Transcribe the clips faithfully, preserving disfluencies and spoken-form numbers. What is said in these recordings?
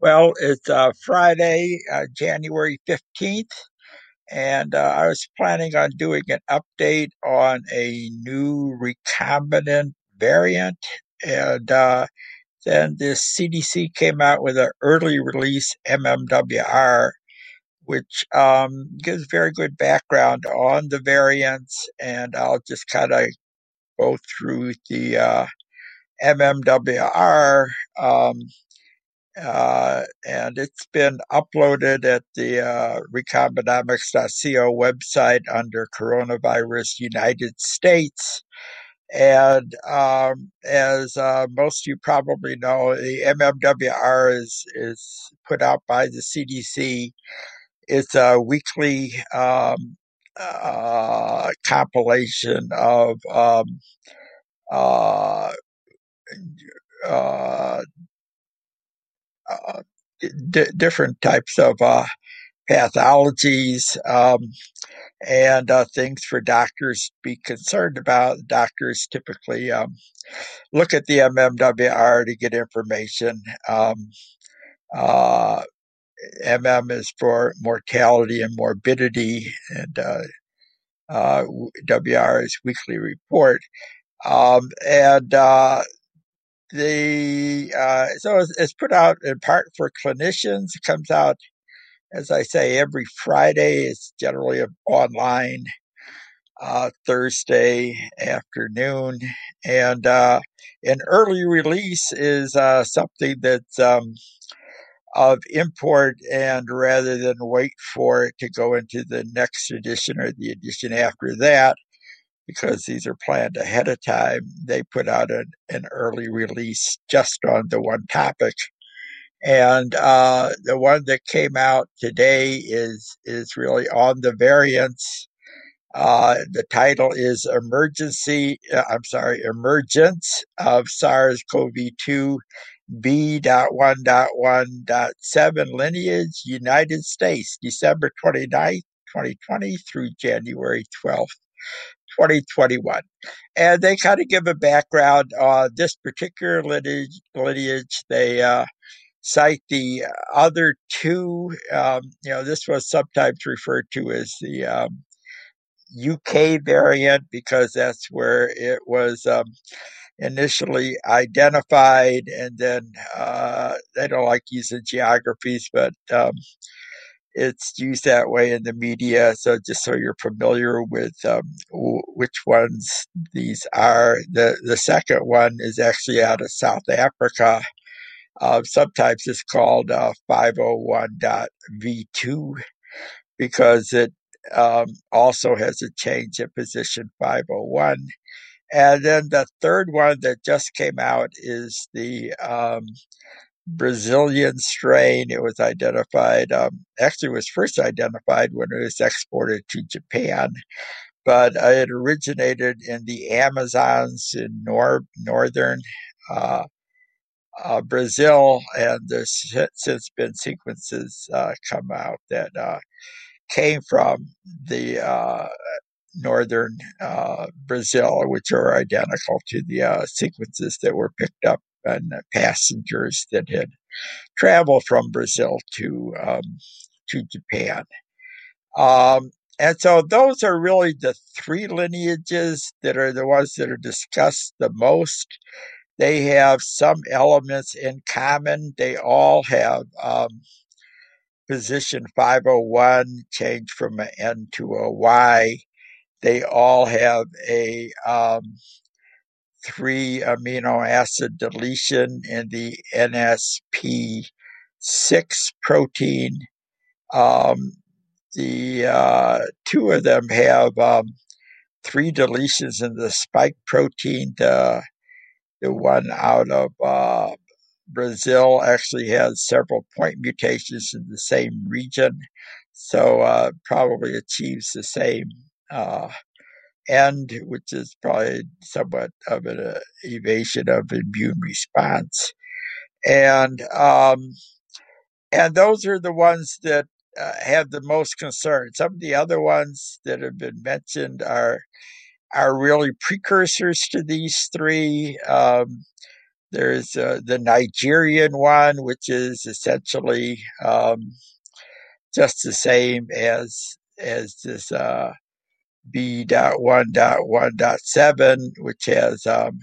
Well, it's uh, Friday, uh, January fifteenth, and uh, I was planning on doing an update on a new recombinant variant. And uh, then the C D C came out with an early release M M W R, which um, gives very good background on the variants. And I'll just kind of go through the uh, M M W R. Um, Uh, and it's been uploaded at the uh, recombinomics dot co website under Coronavirus United States. And um, as uh, most of you probably know, the M M W R is, is put out by the C D C. It's a weekly um, uh, compilation of um, uh, uh, uh, d- different types of uh, pathologies, um, and uh, things for doctors to be concerned about. Doctors typically um, look at the M M W R to get information. Um, uh, M M is for mortality and morbidity, and uh, uh, W R is weekly report. Um, and uh, the uh, so it's, it's put out in part for clinicians. It comes out, as I say, every Friday. It's generally online, uh, Thursday afternoon. And uh, an early release is uh, something that's um, of import, and rather than wait for it to go into the next edition or the edition after that, because these are planned ahead of time, they put out an, an early release just on the one topic. And uh, the one that came out today is is really on the variants. Uh, the title is Emergency, uh, I'm sorry, Emergence of SARS-CoV two B.one.one.seven Lineage, United States, December twenty-ninth, twenty twenty through January twelfth, twenty twenty-one. And they kind of give a background on this particular lineage. lineage. They uh, cite the other two. Um, you know, this was sometimes referred to as the um, U K variant because that's where it was um, initially identified, and then uh, they don't like using geographies, but um, it's used that way in the media. So just so you're familiar with um, w- which ones these are, the the second one is actually out of South Africa. Uh, sometimes it's called uh, five oh one dot v two because it um, also has a change in position five oh one. And then the third one that just came out is the um, Brazilian strain. It was identified, um, actually, it was first identified when it was exported to Japan, but uh, it originated in the Amazons in nor- northern uh, uh, Brazil, and there's since been sequences uh, come out that uh, came from the uh, northern uh, Brazil, which are identical to the uh, sequences that were picked up on passengers that had traveled from Brazil to um, to Japan. Um, and so those are really the three lineages that are the ones that are discussed the most. They have some elements in common. They all have um, position five oh one changed from an N to a Y. They all have a um, three amino acid deletion in the N S P six protein. Um, the uh, two of them have um, three deletions in the spike protein. The the one out of uh, Brazil actually has several point mutations in the same region, so uh, probably achieves the same uh, end, which is probably somewhat of an uh, evasion of immune response. And um, and those are the ones that uh, have the most concern. Some of the other ones that have been mentioned are are really precursors to these three. Um, there's uh, the Nigerian one, which is essentially um, just the same as as this uh, B dot one dot one dot seven, which has um,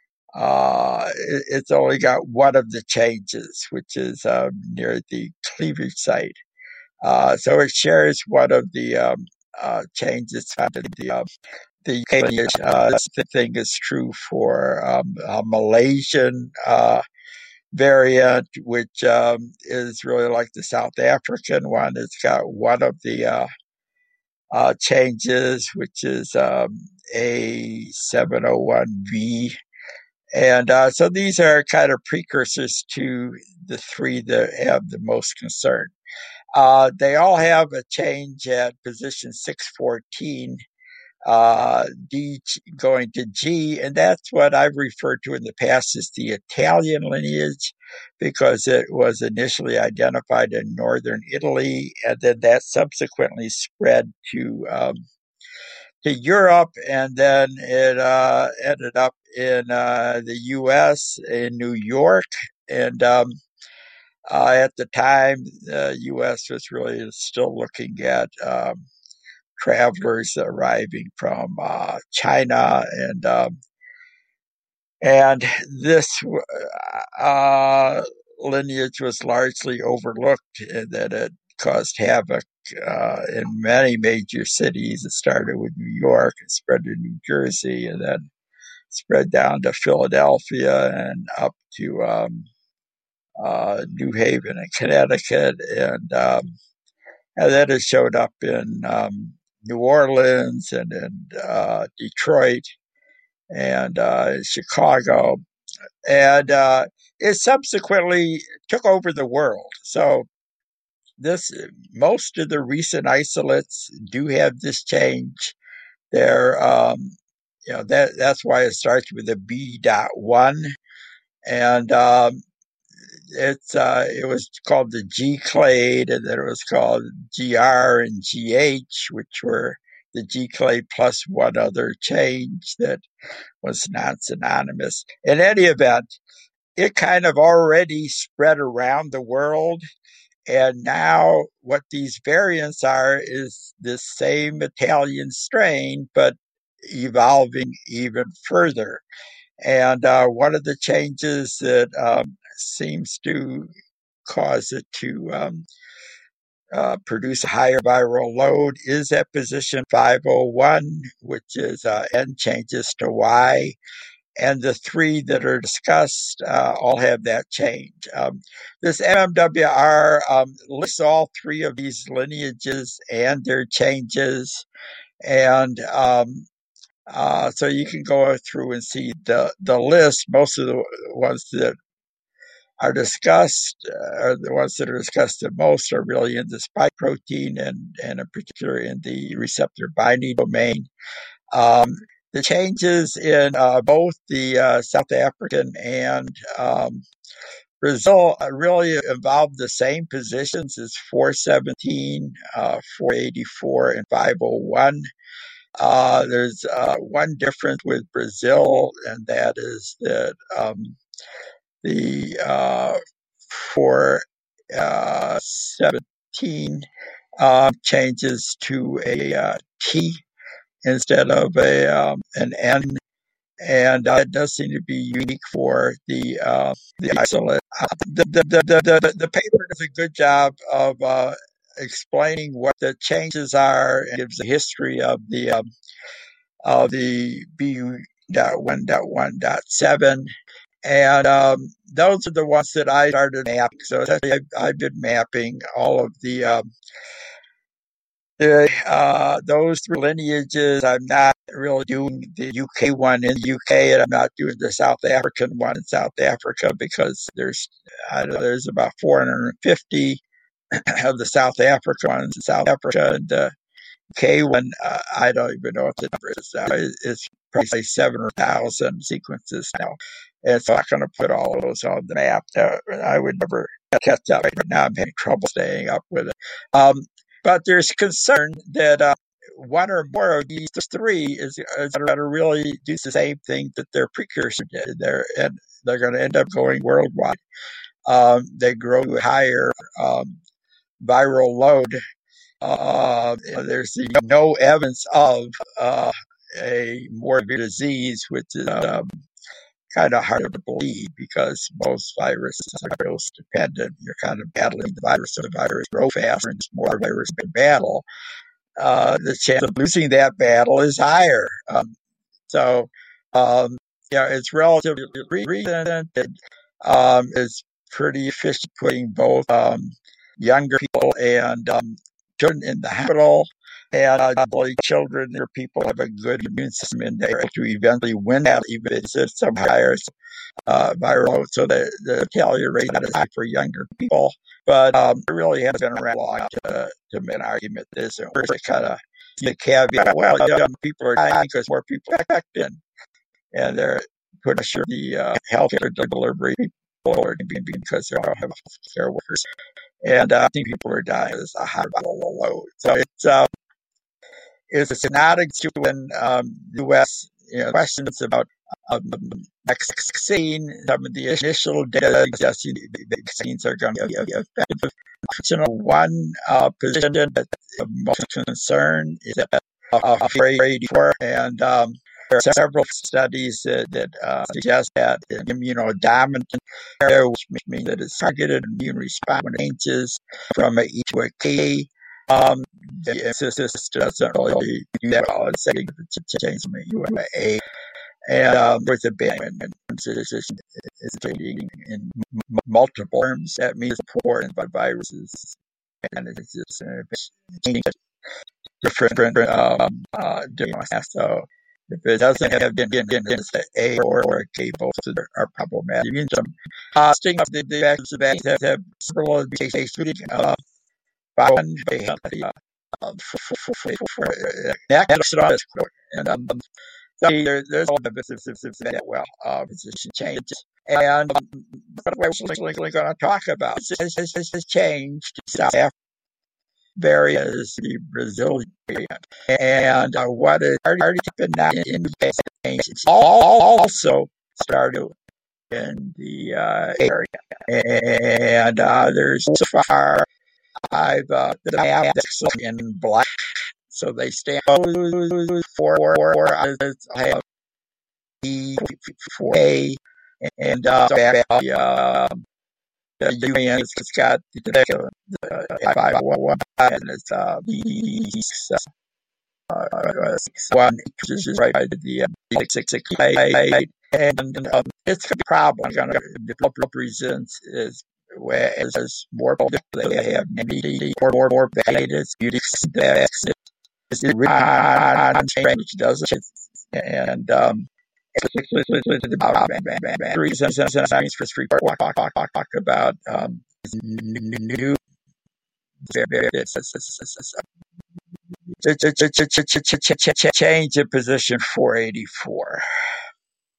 uh, it, it's only got one of the changes, which is um, near the cleavage site. Uh, so it shares one of the um, uh, changes found in the um, the U K lineage. Uh, the thing is true for um, a Malaysian uh, variant, which um, is really like the South African one. It's got one of the uh, uh, changes, which is um, A seven oh one V. And uh, so these are kind of precursors to the three that have the most concern. Uh, they all have a change at position six fourteen, uh, D going to G, and that's what I've referred to in the past as the Italian lineage, because it was initially identified in northern Italy, and then that subsequently spread to um, to Europe, and then it uh, ended up in uh, the U S in New York, and um, uh, at the time, the U S was really still looking at um, travelers arriving from uh, China, and um, and this uh, lineage was largely overlooked, in that it caused havoc uh, in many major cities. It started with New York, it spread to New Jersey, and then spread down to Philadelphia and up to um, uh, New Haven and Connecticut, and um, and then it showed up in um, New Orleans and in uh, Detroit and uh, Chicago, and uh, it subsequently took over the world. So this most of the recent isolates do have this change. They're um, you know that that's why it starts with a B dot one, and um, it's uh, it was called the G clade, and then it was called G R and G H, which were the G clade plus one other change that was non-synonymous. In any event, it kind of already spread around the world, and now what these variants are is this same Italian strain, but evolving even further. And uh, one of the changes that um, seems to cause it to um, uh, produce a higher viral load is at position five oh one, which is uh, N changes to Y. And the three that are discussed uh, all have that change. Um, this M M W R um, lists all three of these lineages and their changes. And um, uh, so you can go through and see the, the list. Most of the ones that are discussed, uh, are the ones that are discussed the most, are really in the spike protein, and, and in particular in the receptor binding domain. Um, the changes in uh, both the uh, South African and um, Brazil really involve the same positions as four seventeen, uh, four eighty-four, and five oh one. Uh, there's uh, one difference with Brazil, and that is that um, the uh, four seventeen um, changes to a uh, T instead of a um, an N, and uh, it does seem to be unique for the uh, the isolate. Uh, the, the, the, the, the paper does a good job of uh, explaining what the changes are, and gives the history of the um, of the B one dot one dot seven. And um, those are the ones that I started mapping. So essentially, I've, I've been mapping all of the um, the, uh, those three lineages. I'm not really doing the U K one in the U K, and I'm not doing the South African one in South Africa, because there's I don't know, there's about four hundred fifty of the South African ones in South Africa, and the U K one, uh, I don't even know what the number is now. It's probably seven thousand sequences now. And so I'm not going to put all of those on the map. Uh, I would never catch up. Right now I'm having trouble staying up with it. Um, but there's concern that uh, one or more of these three is, is going to really do the same thing that their precursor did there. And they're going to end up going worldwide. Um, they grow higher um, viral load. Uh, there's no evidence of uh, a more severe disease, which is um, kind of hard to believe because most viruses are dose dependent. You're kind of battling the virus, so the virus grows faster and more virus in battle. Uh, the chance of losing that battle is higher. Um, so, um, yeah, it's relatively recent. It um, is pretty efficient putting both um, younger people and um, children in the hospital. And uh, I believe children or people have a good immune system in there to eventually win that, even if it's some higher uh, viral. So the, the fatality rate is high for younger people. But um, it really has been around long to, to make an argument this. And we're kind of the caveat, well, young people are dying because more people are infected. And they're putting sure the uh, healthcare delivery people are because they don't have healthcare workers. And uh, I think people are dying as a high viral load. So it's uh, it's not when um, the U S you know, questions about um, vaccine. Some of the initial data suggests the vaccines are going to be effective. One uh, position that of most concern is that uh, afraid for, and um, there are several studies that, that uh, suggest that immunodominant area, which means that it's targeted immune response changes from a E to a K. Um, the system doesn't really do that well. It's saying to change from a U to A. And um, there's a big decision is changing in m- multiple terms. That means important by viruses and it's just uh, changing different um, uh, different. So if it doesn't have been in it's A or, or a K, both are problematic. Some uh, sting of the the vaccines have, have several cases, uh, by one they have the uh, next and um, so there, there's all the business that well, uh, position changes. And um, what we're going to talk about is this has changed South Africa, various the Brazilian variant, and uh, what is already happened now in the States, it's also started in the uh, area. And uh, there's so far, I've uh, the dialects in black, so they stand for for I have E for A, and uh, the uh, the U N has got the five one one and it's uh uh one which is right by the six six six eight, and um, it's a problem. Going to develop reasons is whereas more people they have maybe or more more betas beauty that is which doesn't and um the reasons science report talk talk talk talk about um new change in position four eighty-four.